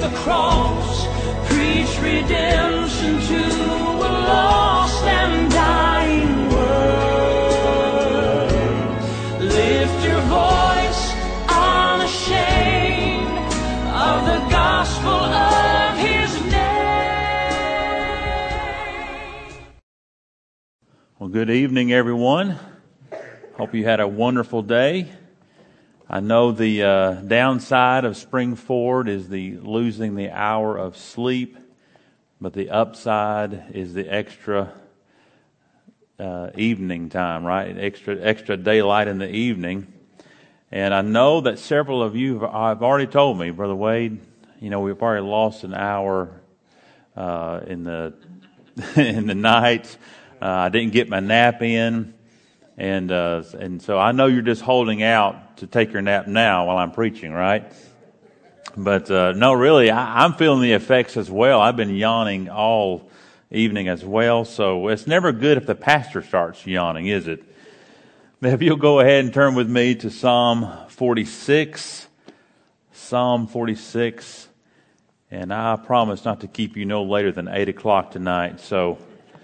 the cross, preach redemption to a lost and dying world. Lift your voice unashamed of the gospel of his name. Well, good evening, everyone. Hope you had a wonderful day. I know the downside of spring forward is the losing the hour of sleep, but the upside is the extra evening time, right? Extra daylight in the evening. And I know that several of you have already told me, Brother Wade, we've already lost an hour in the in the night. I didn't get my nap in. And so I know you're just holding out to take your nap now while I'm preaching, right? But no, really, I'm feeling the effects as well. I've been yawning all evening as well, so it's never good if the pastor starts yawning, is it? If you'll go ahead and turn with me to Psalm 46. Psalm 46. And I promise not to keep you no later than 8 o'clock tonight, so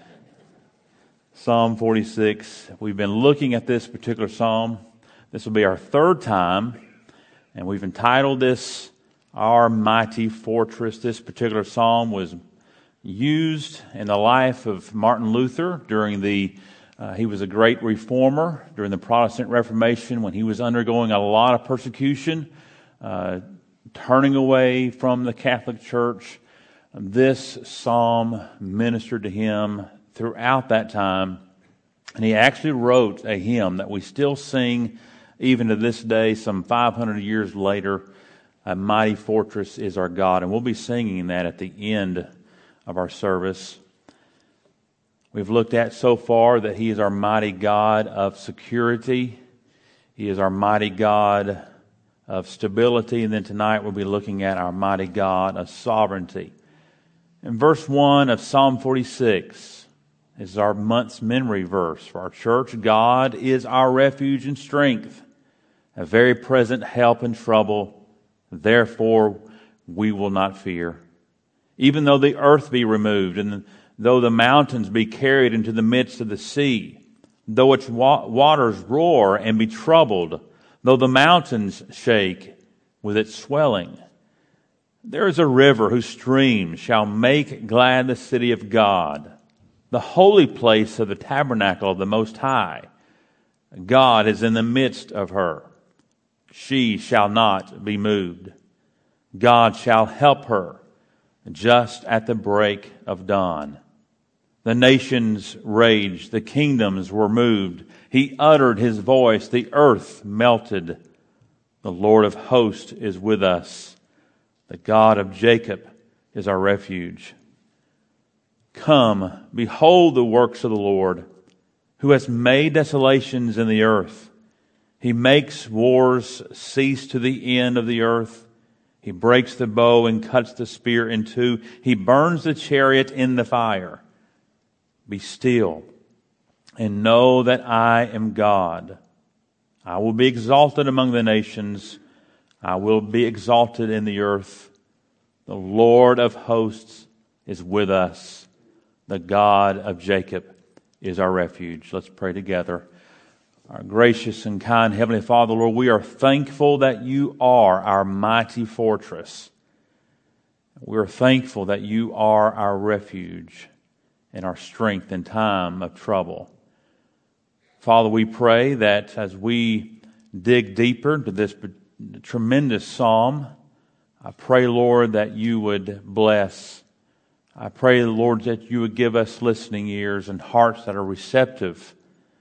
Psalm 46. We've been looking at this particular psalm. This will be our third time, and we've entitled this, Our Mighty Fortress. This particular psalm was used in the life of Martin Luther during he was a great reformer during the Protestant Reformation when he was undergoing a lot of persecution, turning away from the Catholic Church. This psalm ministered to him throughout that time, and he actually wrote a hymn that we still sing even to this day, some 500 years later. A mighty fortress is our God, and we'll be singing that at the end of our service. We've looked at so far that he is our mighty God of security. He is our mighty God of stability, and then tonight we'll be looking at our mighty God of sovereignty. In verse 1 of Psalm 46, this is our month's memory verse for our church. God is our refuge and strength, a very present help in trouble. Therefore, we will not fear. Even though the earth be removed, and though the mountains be carried into the midst of the sea, though its waters roar and be troubled, though the mountains shake with its swelling. There is a river whose streams shall make glad the city of God, the holy place of the tabernacle of the Most High. God is in the midst of her. She shall not be moved. God shall help her just at the break of dawn. The nations raged, the kingdoms were moved. He uttered his voice, the earth melted. The Lord of hosts is with us. The God of Jacob is our refuge. Come, behold the works of the Lord, who has made desolations in the earth. He makes wars cease to the end of the earth. He breaks the bow and cuts the spear in two. He burns the chariot in the fire. Be still and know that I am God. I will be exalted among the nations. I will be exalted in the earth. The Lord of hosts is with us. The God of Jacob is our refuge. Let's pray together. Our gracious and kind Heavenly Father, Lord, we are thankful that you are our mighty fortress. We are thankful that you are our refuge and our strength in time of trouble. Father, we pray that as we dig deeper into this tremendous psalm, I pray, Lord, that you would bless. I pray, Lord, that you would give us listening ears and hearts that are receptive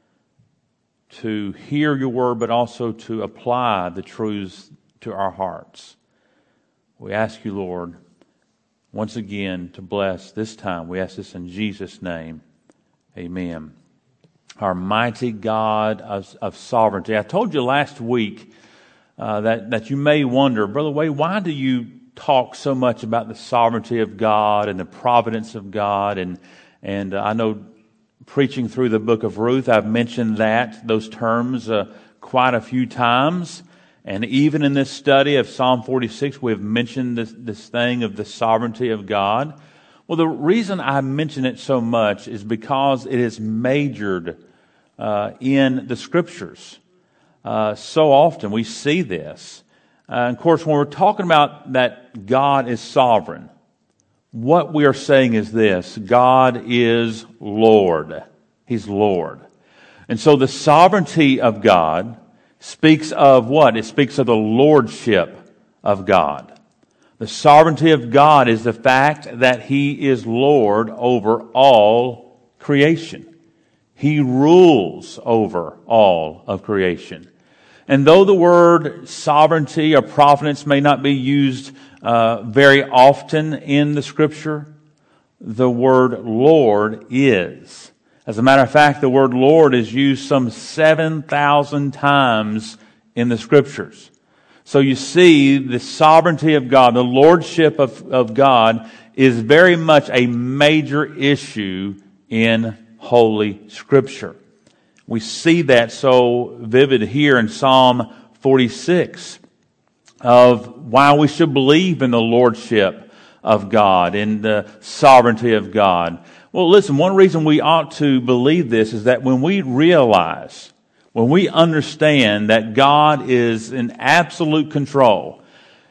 to hear your word, but also to apply the truths to our hearts. We ask you, Lord, once again to bless this time. We ask this in Jesus' name. Amen. Our mighty God of sovereignty. I told you last week that you may wonder, Brother Wade, why do you talk so much about the sovereignty of God and the providence of God? And I know preaching through the book of Ruth, I've mentioned those terms quite a few times. And even in this study of Psalm 46, we have mentioned this thing of the sovereignty of God. Well, the reason I mention it so much is because it is majored in the Scriptures. So often we see this. Of course, when we're talking about that God is sovereign, what we are saying is this: God is Lord. He's Lord. And so the sovereignty of God speaks of what? It speaks of the lordship of God. The sovereignty of God is the fact that He is Lord over all creation. He rules over all of creation. And though the word sovereignty or providence may not be used very often in the Scripture, the word Lord is. As a matter of fact, the word Lord is used some 7,000 times in the Scriptures. So you see, the sovereignty of God, the lordship of God is very much a major issue in Holy Scripture. We see that so vivid here in Psalm 46 of why we should believe in the lordship of God, in the sovereignty of God. Well, listen, one reason we ought to believe this is that when we realize, when we understand that God is in absolute control,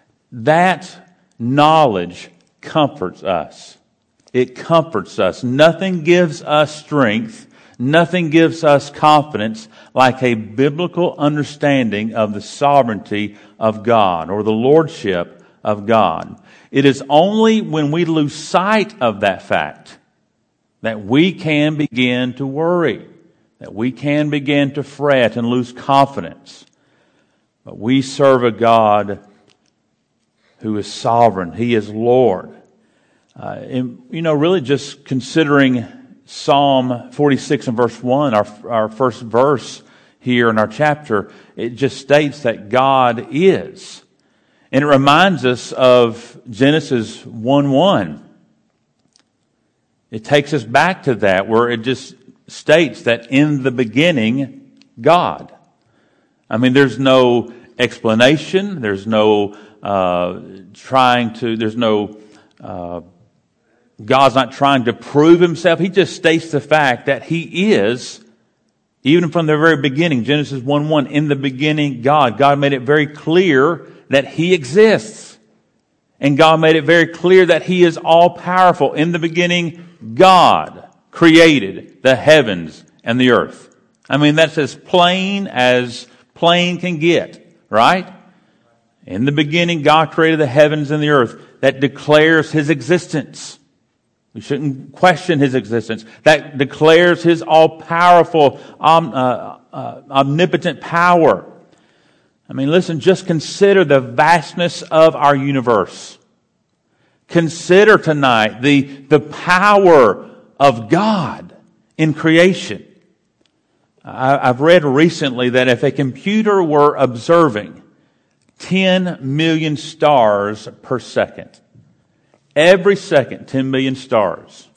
that knowledge comforts us. It comforts us. Nothing gives us strength, nothing gives us confidence like a biblical understanding of the sovereignty of God or the lordship of God. It is only when we lose sight of that fact that we can begin to worry, that we can begin to fret and lose confidence. But we serve a God who is sovereign. He is Lord. Really just considering Psalm 46 and verse 1, our first verse here in our chapter, it just states that God is. And it reminds us of Genesis 1:1. It takes us back to that, where it just states that in the beginning, God. I mean, there's no explanation. There's no God's not trying to prove Himself. He just states the fact that He is, even from the very beginning, Genesis 1:1, in the beginning, God. God made it very clear that He exists. And God made it very clear that He is all-powerful. In the beginning, God created the heavens and the earth. I mean, that's as plain can get, right? In the beginning, God created the heavens and the earth. That declares His existence. We shouldn't question His existence. That declares His all-powerful, omnipotent power. I mean, listen, just consider the vastness of our universe. Consider tonight the power of God in creation. I've read recently that if a computer were observing 10 million stars per second, every second, 10 million stars,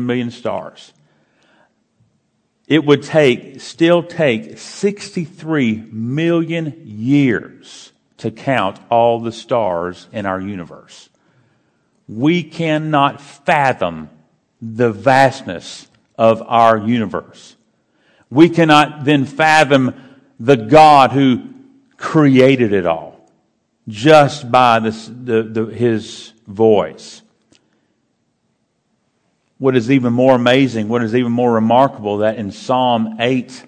it would still take 63 million years to count all the stars in our universe. We cannot fathom the vastness of our universe. We cannot then fathom the God who created it all just by His voice. What is even more amazing, what is even more remarkable, that in Psalm 8,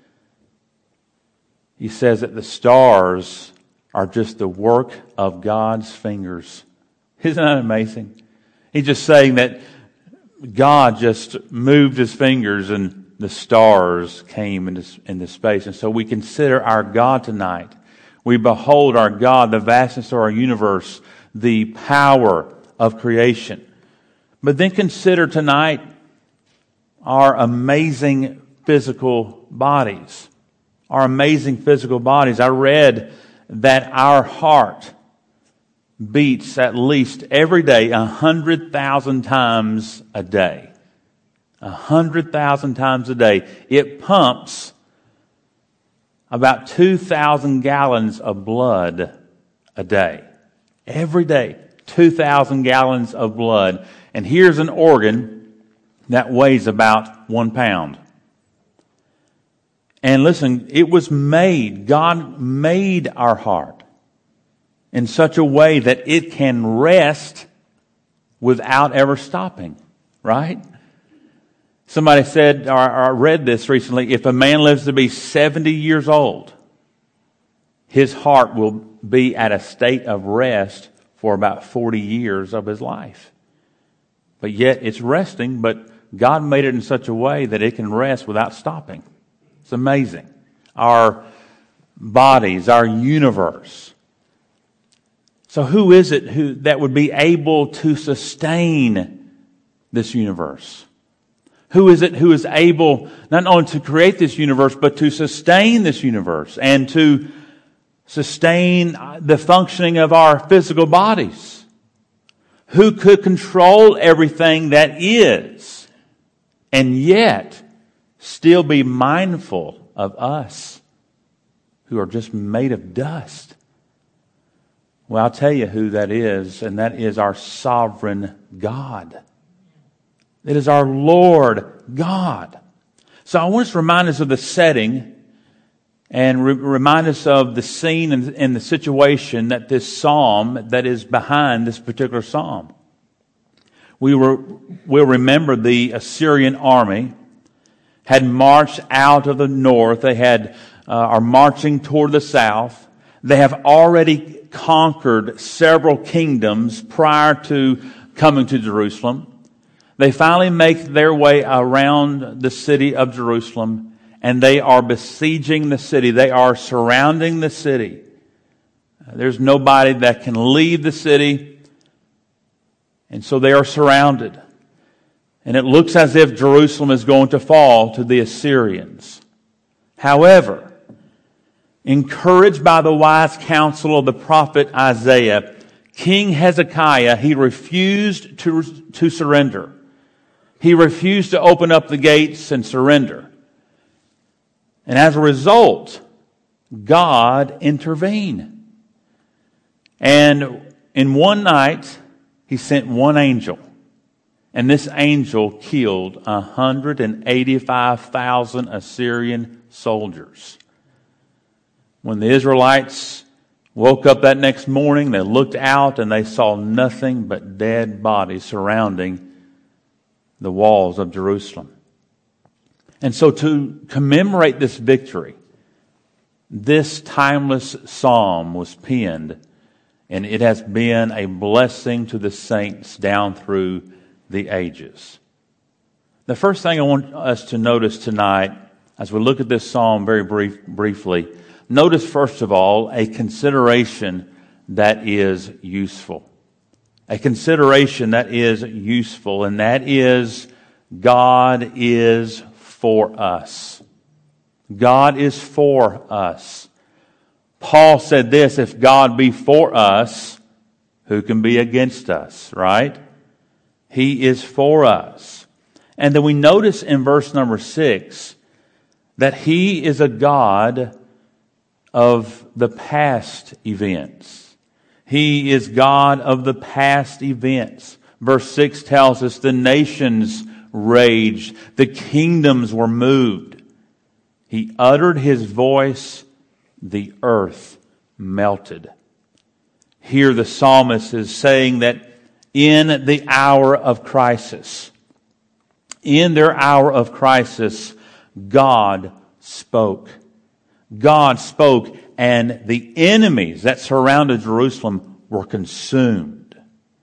he says that the stars are just the work of God's fingers. Isn't that amazing? He's just saying that God just moved His fingers and the stars came into space. And so we consider our God tonight. We behold our God, the vastness of our universe, the power of creation. But then consider tonight our amazing physical bodies. Our amazing physical bodies. I read that our heart beats at least every day 100,000 times a day. 100,000 times a day. It pumps about 2,000 gallons of blood a day. Every day, 2,000 gallons of blood. And here's an organ that weighs about 1 pound. And listen, it was made, God made our heart in such a way that it can rest without ever stopping, right? Somebody said, or I read this recently, if a man lives to be 70 years old, his heart will be at a state of rest for about 40 years of his life. But yet it's resting, but God made it in such a way that it can rest without stopping. It's amazing. Our bodies, our universe. So who is it that would be able to sustain this universe? Who is it who is able not only to create this universe, but to sustain this universe and to sustain the functioning of our physical bodies? Who could control everything that is and yet still be mindful of us who are just made of dust? Well, I'll tell you who that is, and that is our sovereign God. It is our Lord God. So I want us to remind us of the setting and remind us of the scene and the situation that this psalm that is behind this particular psalm. We'll remember the Assyrian army had marched out of the north. They are marching toward the south. They have already conquered several kingdoms prior to coming to Jerusalem. They finally make their way around the city of Jerusalem, and they are besieging the city. They are surrounding the city. There's nobody that can leave the city, and so they are surrounded. And it looks as if Jerusalem is going to fall to the Assyrians. However, encouraged by the wise counsel of the prophet Isaiah, King Hezekiah, he refused to surrender. He refused to open up the gates and surrender. And as a result, God intervened. And in one night, he sent one angel. And this angel killed 185,000 Assyrian soldiers. When the Israelites woke up that next morning, they looked out and they saw nothing but dead bodies surrounding the walls of Jerusalem. And so to commemorate this victory, this timeless psalm was penned, and it has been a blessing to the saints down through the ages. The first thing I want us to notice tonight, as we look at this psalm very briefly, notice first of all a consideration that is useful. A consideration that is useful, and that is God is for us. God is for us. Paul said this, if God be for us, who can be against us, right? He is for us. And then we notice in verse number 6 that He is a God of the past events. He is God of the past events. Verse 6 tells us the nations raged, the kingdoms were moved. He uttered His voice, the earth melted. Here the psalmist is saying that in the hour of crisis, in their hour of crisis, God spoke. God spoke, and the enemies that surrounded Jerusalem were consumed.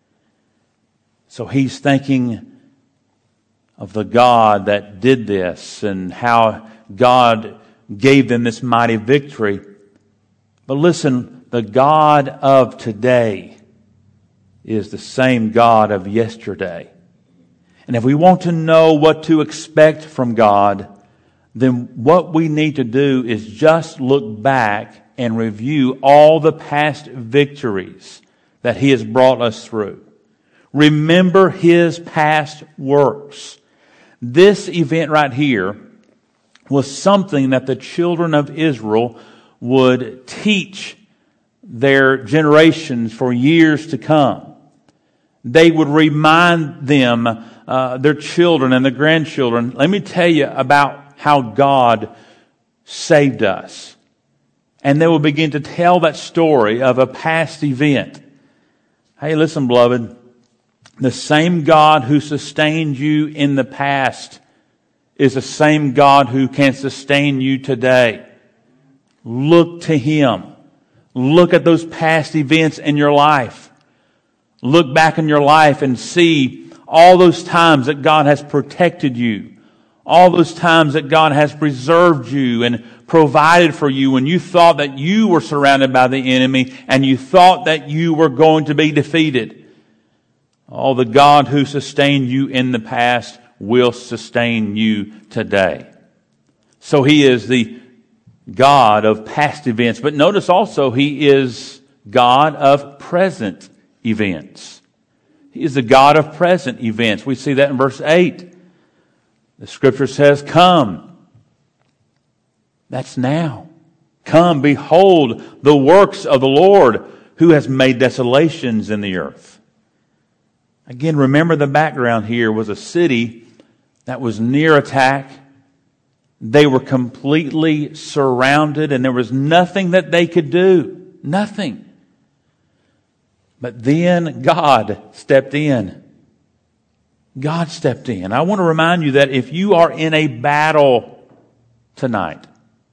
So he's thinking of the God that did this and how God gave them this mighty victory. But listen, the God of today is the same God of yesterday. And if we want to know what to expect from God, then what we need to do is just look back and review all the past victories that He has brought us through. Remember His past works. This event right here was something that the children of Israel would teach their generations for years to come. They would remind them, their children and their grandchildren, let me tell you about how God saved us. And they will begin to tell that story of a past event. Hey, listen, beloved, the same God who sustained you in the past is the same God who can sustain you today. Look to Him. Look at those past events in your life. Look back in your life and see all those times that God has protected you. All those times that God has preserved you and provided for you when you thought that you were surrounded by the enemy and you thought that you were going to be defeated. Oh, the God who sustained you in the past will sustain you today. So He is the God of past events. But notice also He is God of present events. He is the God of present events. We see that in verse 8. The Scripture says, come. That's now. Come, behold the works of the Lord who has made desolations in the earth. Again, remember the background here was a city that was near attack. They were completely surrounded and there was nothing that they could do. Nothing. But then God stepped in. God stepped in. I want to remind you that if you are in a battle tonight,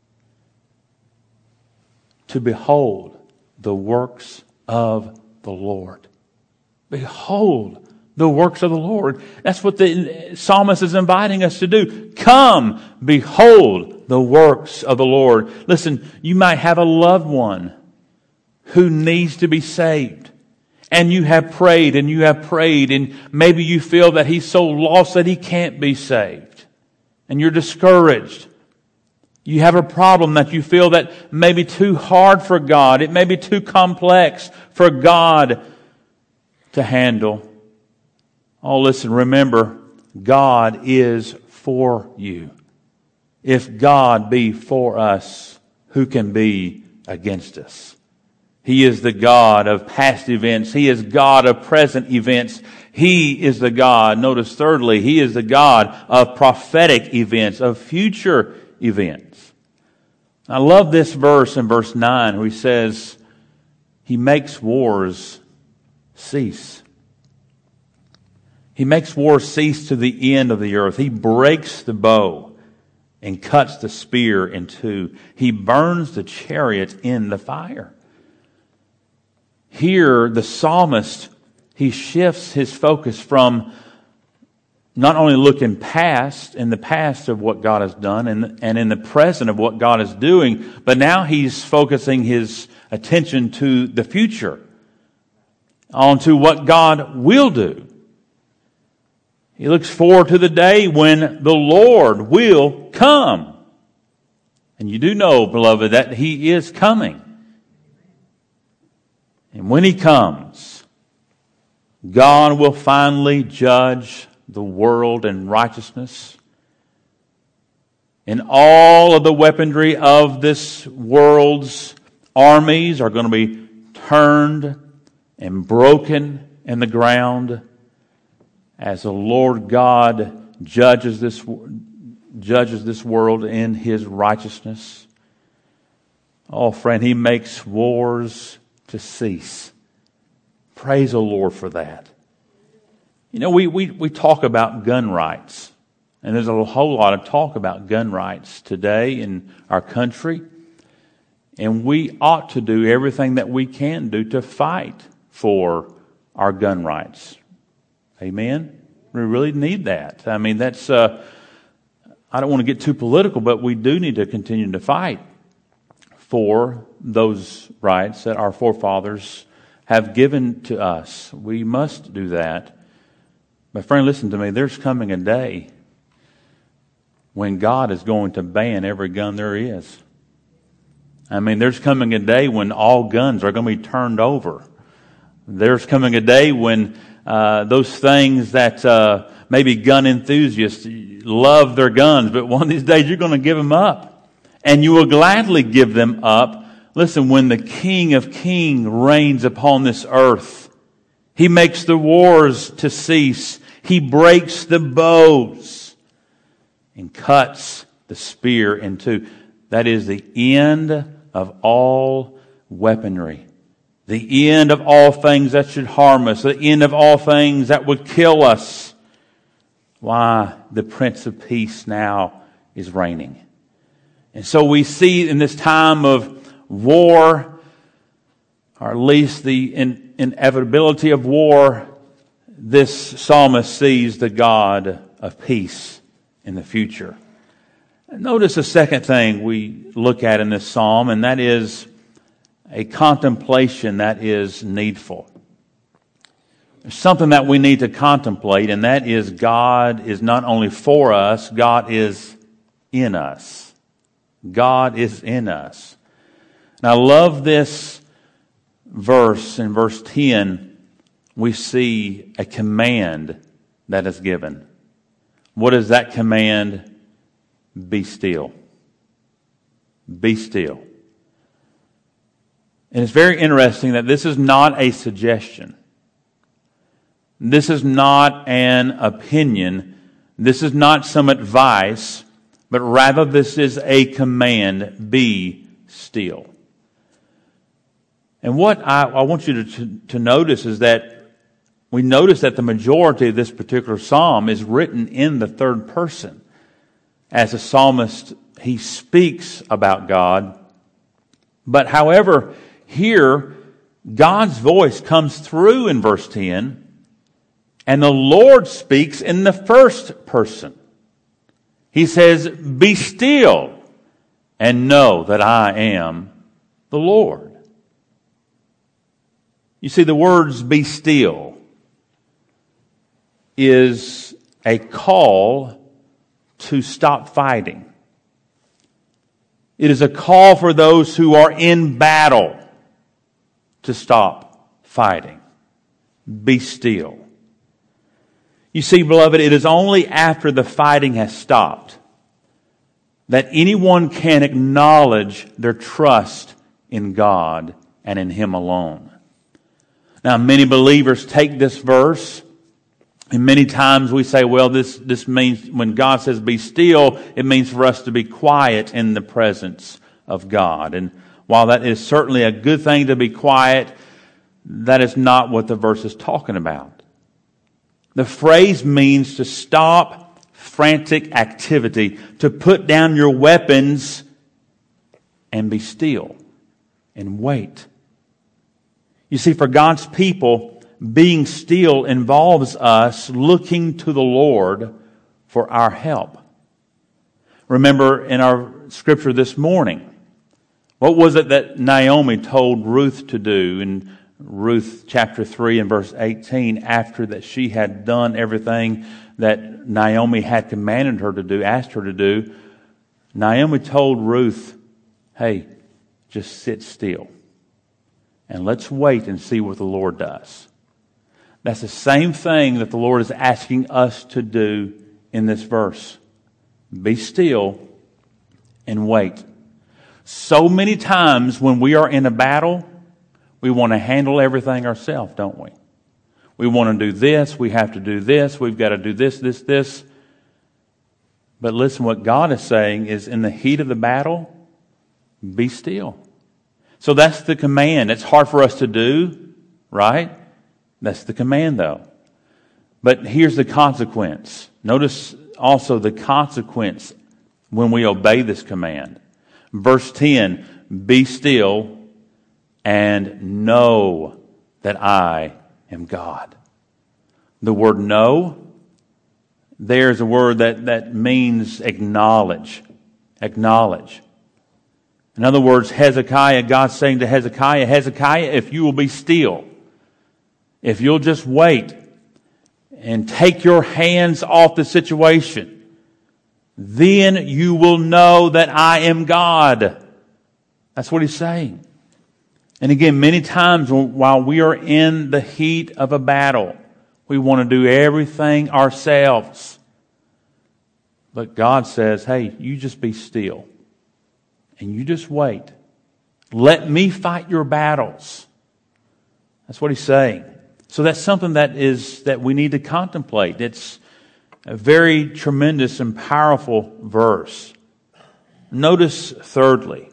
to behold the works of the Lord. Behold the works of the Lord. That's what the psalmist is inviting us to do. Come, behold the works of the Lord. Listen, you might have a loved one who needs to be saved. And you have prayed and you have prayed and maybe you feel that he's so lost that he can't be saved. And you're discouraged. You have a problem that you feel that may be too hard for God. It may be too complex for God to handle. Oh, listen, remember, God is for you. If God be for us, who can be against us? He is the God of past events. He is God of present events. He is the God, notice thirdly, He is the God of prophetic events, of future events. I love this verse in verse 9 where He says, He makes wars cease. He makes wars cease to the end of the earth. He breaks the bow and cuts the spear in two. He burns the chariot in the fire. Here, the psalmist, he shifts his focus from not only looking past, in the past of what God has done and in the present of what God is doing, but now he's focusing his attention to the future, onto what God will do. He looks forward to the day when the Lord will come. And you do know, beloved, that He is coming. And when He comes, God will finally judge the world in righteousness. And all of the weaponry of this world's armies are going to be turned and broken in the ground as the Lord God judges this world in His righteousness. Oh, friend, He makes wars to cease. Praise the Lord for that. You know, we talk about gun rights, and there's a whole lot of talk about gun rights today in our country, and we ought to do everything that we can do to fight for our gun rights. Amen? We really need that. I mean, that's, I don't want to get too political, but we do need to continue to fight for those rights that our forefathers have given to us. We must do that. My friend, listen to me. There's coming a day when God is going to ban every gun there is. I mean, there's coming a day when all guns are going to be turned over. There's coming a day when those things that maybe gun enthusiasts love their guns, but one of these days you're going to give them up. And you will gladly give them up. Listen, when the King of Kings reigns upon this earth, He makes the wars to cease. He breaks the bows and cuts the spear in two. That is the end of all weaponry. The end of all things that should harm us. The end of all things that would kill us. Why? The Prince of Peace now is reigning. And so we see in this time of war, or at least the inevitability of war, this psalmist sees the God of peace in the future. Notice the second thing we look at in this psalm, and that is a contemplation that is needful. There's something that we need to contemplate, and that is God is not only for us, God is in us. God is in us. And I love this verse. In verse 10, we see a command that is given. What is that command? Be still. Be still. And it's very interesting that this is not a suggestion. This is not an opinion. This is not some advice, but rather this is a command. Be still. And what I want you to notice is that we notice that the majority of this particular psalm is written in the third person. As a psalmist, he speaks about God. But however, here, God's voice comes through in verse 10, and the Lord speaks in the first person. He says, be still and know that I am the Lord. You see, the words be still is a call to stop fighting. It is a call for those who are in battle to stop fighting. Be still. You see, beloved, it is only after the fighting has stopped that anyone can acknowledge their trust in God and in Him alone. Now, many believers take this verse, and many times we say, well, this means when God says be still, it means for us to be quiet in the presence of God. And while that is certainly a good thing to be quiet, that is not what the verse is talking about. The phrase means to stop frantic activity, to put down your weapons and be still and wait. You see, for God's people, being still involves us looking to the Lord for our help. Remember in our scripture this morning, what was it that Naomi told Ruth to do in Ruth chapter 3 and verse 18, after that she had done everything that Naomi had commanded her to do, asked her to do? Naomi told Ruth, hey, just sit still and let's wait and see what the Lord does. That's the same thing that the Lord is asking us to do in this verse. Be still and wait. So many times when we are in a battle, we want to handle everything ourselves, don't we? We want to do this, we have to do this, we've got to do this. But listen, what God is saying is in the heat of the battle, be still. So that's the command. It's hard for us to do, right? That's the command though. But here's the consequence. Notice also the consequence when we obey this command. Verse 10, be still and know that I am God. The word know, there's a word that means acknowledge. Acknowledge. In other words, Hezekiah, God's saying to Hezekiah, if you will be still, if you'll just wait and take your hands off the situation, then you will know that I am God. That's what he's saying. And again, many times while we are in the heat of a battle, we want to do everything ourselves. But God says, hey, you just be still. And you just wait. Let me fight your battles. That's what He's saying. So that's something that we need to contemplate. It's a very tremendous and powerful verse. Notice, thirdly,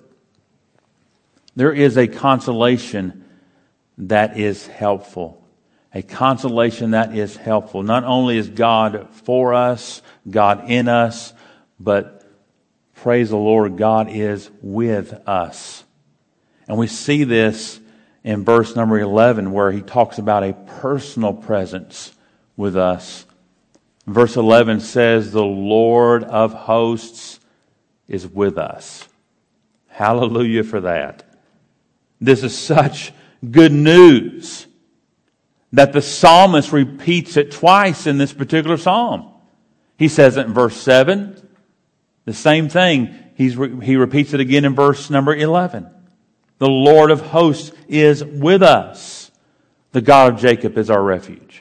there is a consolation that is helpful. A consolation that is helpful. Not only is God for us, God in us, but praise the Lord, God is with us. And we see this in verse number 11, where He talks about a personal presence with us. Verse 11 says, the Lord of hosts is with us. Hallelujah for that. This is such good news that the psalmist repeats it twice in this particular psalm. He says it in verse 7, the same thing. He repeats it again in verse number 11. The Lord of hosts is with us. The God of Jacob is our refuge.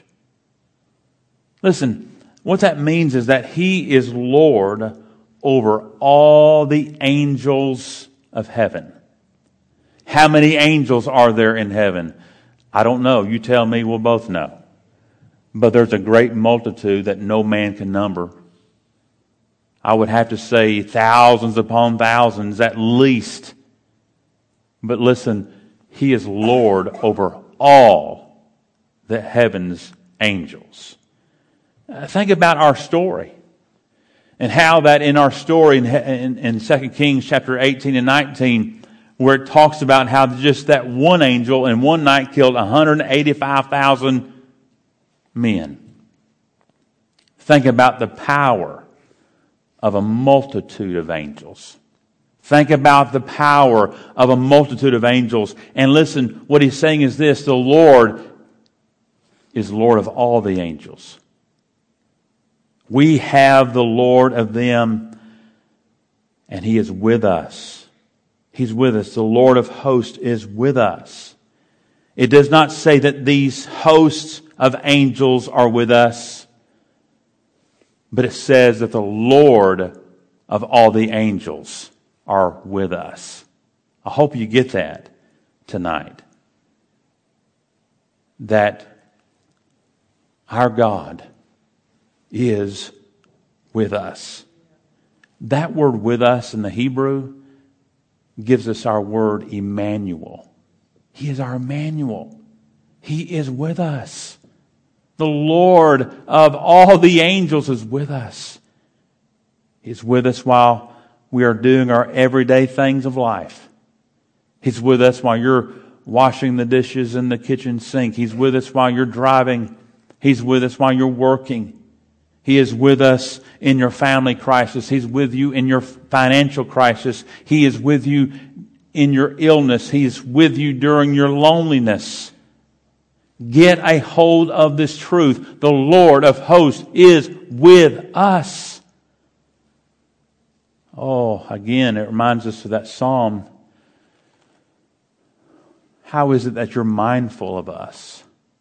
Listen, what that means is that He is Lord over all the angels of heaven. How many angels are there in heaven? I don't know. You tell me, we'll both know. But there's a great multitude that no man can number. I would have to say thousands upon thousands at least. But listen, He is Lord over all the heaven's angels. Think about our story. And how that in our story in 2 Kings chapter 18 and 19, where it talks about how just that one angel in one night killed 185,000 men. Think about the power of a multitude of angels. Think about the power of a multitude of angels. And listen, what He's saying is this: the Lord is Lord of all the angels. We have the Lord of them, and He is with us. He's with us. The Lord of hosts is with us. It does not say that these hosts of angels are with us, but it says that the Lord of all the angels are with us. I hope you get that tonight. That our God is with us. That word with us in the Hebrew gives us our word Emmanuel. He is our Emmanuel. He is with us. The Lord of all the angels is with us. He's with us while we are doing our everyday things of life. He's with us while you're washing the dishes in the kitchen sink. He's with us while you're driving. He's with us while you're working. He is with us in your family crisis. He's with you in your financial crisis. He is with you in your illness. He's with you during your loneliness. Get a hold of this truth. The Lord of hosts is with us. Oh, again, it reminds us of that psalm. How is it that you're mindful of us?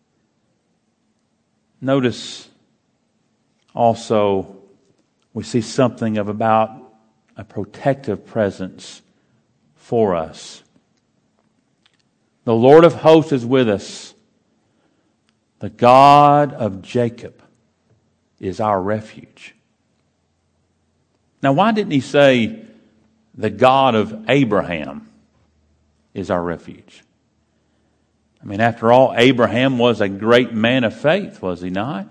Notice also, we see something of about a protective presence for us. The Lord of hosts is with us. The God of Jacob is our refuge. Now, why didn't He say the God of Abraham is our refuge? I mean, after all, Abraham was a great man of faith, was he not?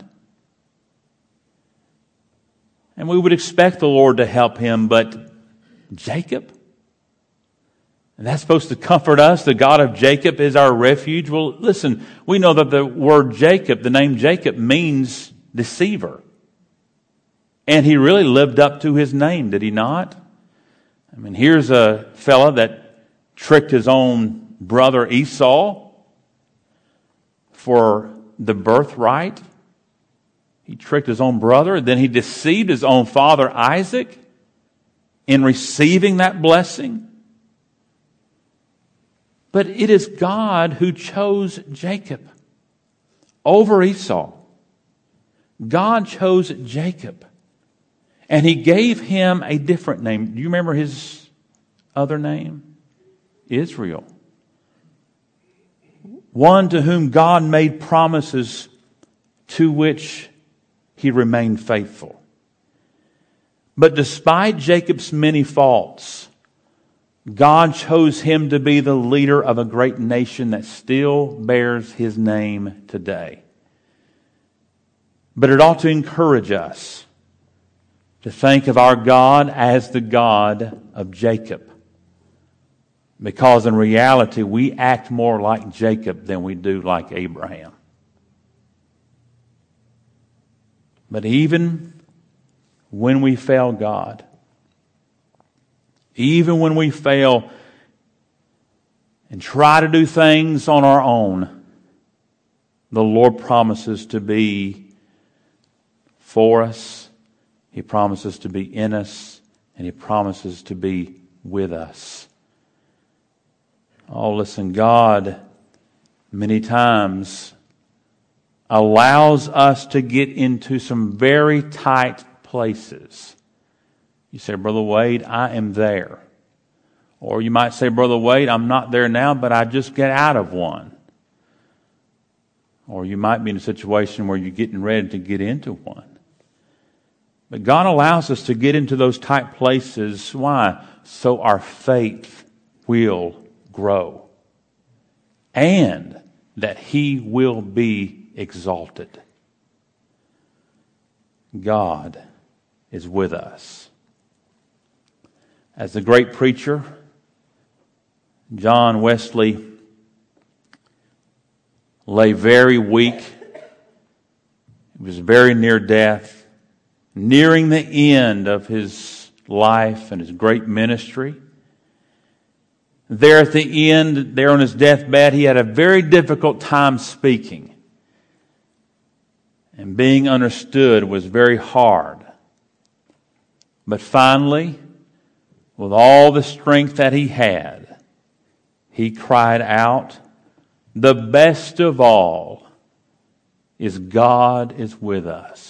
And we would expect the Lord to help him, but Jacob? And that's supposed to comfort us. The God of Jacob is our refuge. Well, listen, we know that the word Jacob, the name Jacob, means deceiver. And he really lived up to his name, did he not? I mean, here's a fella that tricked his own brother Esau for the birthright. He tricked his own brother. Then he deceived his own father Isaac in receiving that blessing. But it is God who chose Jacob over Esau. God chose Jacob. And He gave him a different name. Do you remember his other name? Israel. One to whom God made promises to which he remained faithful. But despite Jacob's many faults, God chose him to be the leader of a great nation that still bears his name today. But it ought to encourage us to think of our God as the God of Jacob. Because in reality, we act more like Jacob than we do like Abraham. But even when we fail God, even when we fail and try to do things on our own, the Lord promises to be for us. He promises to be in us, and He promises to be with us. Oh, listen, God many times allows us to get into some very tight places. You say, Brother Wade, I am there. Or you might say, Brother Wade, I'm not there now, but I just get out of one. Or you might be in a situation where you're getting ready to get into one. But God allows us to get into those tight places. Why? So our faith will grow. And that He will be exalted. God is with us. As the great preacher, John Wesley, lay very weak. He was very near death. Nearing the end of his life and his great ministry. There at the end, there on his deathbed, he had a very difficult time speaking. And being understood was very hard. But finally, with all the strength that he had, he cried out, "The best of all is God is with us."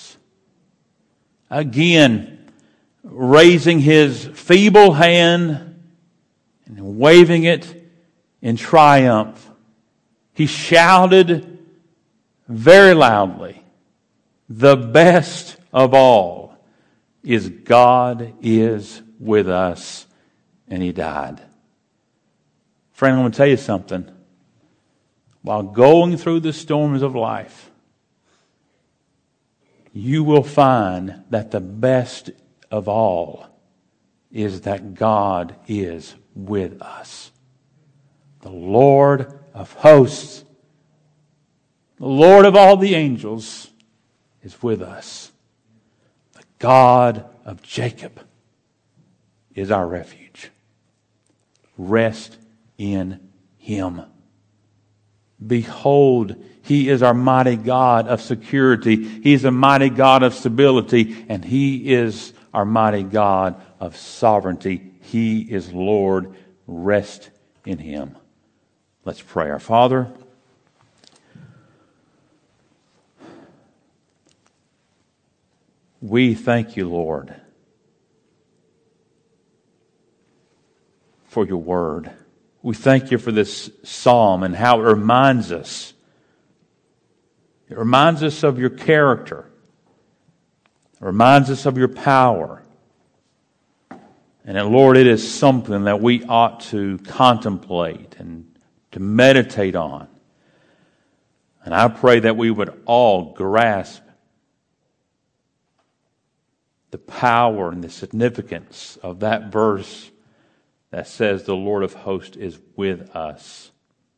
Again, raising his feeble hand and waving it in triumph, he shouted very loudly, "The best of all is God is with us," and he died. Friend, I want to tell you something. While going through the storms of life, you will find that the best of all is that God is with us. The Lord of hosts, the Lord of all the angels is with us. The God of Jacob is our refuge. Rest in Him. Behold, He is our mighty God of security. He is a mighty God of stability. And He is our mighty God of sovereignty. He is Lord. Rest in Him. Let's pray. Our Father, we thank You, Lord, for Your word. We thank You for this psalm and how it reminds us. It reminds us of Your character. It reminds us of Your power. And Lord, it is something that we ought to contemplate and to meditate on. And I pray that we would all grasp the power and the significance of that verse that says the Lord of hosts is with us.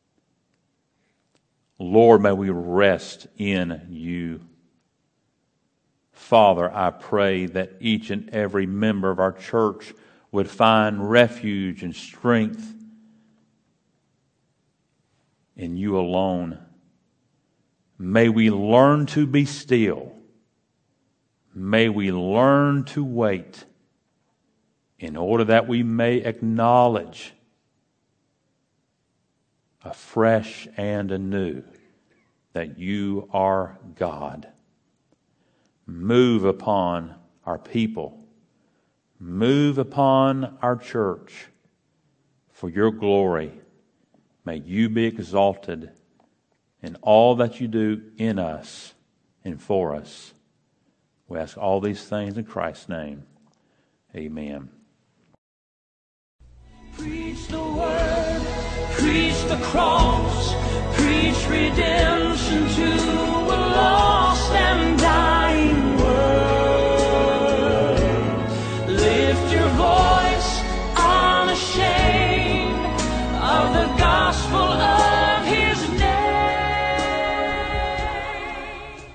Lord, may we rest in You. Father, I pray that each and every member of our church would find refuge and strength in You alone. May we learn to be still. May we learn to wait in order that we may acknowledge afresh and anew that you are God. Move upon our people. Move upon our church for your glory. May you be exalted in all that you do in us and for us. We ask all these things in Christ's name. Amen. Preach the word, preach the cross, preach redemption to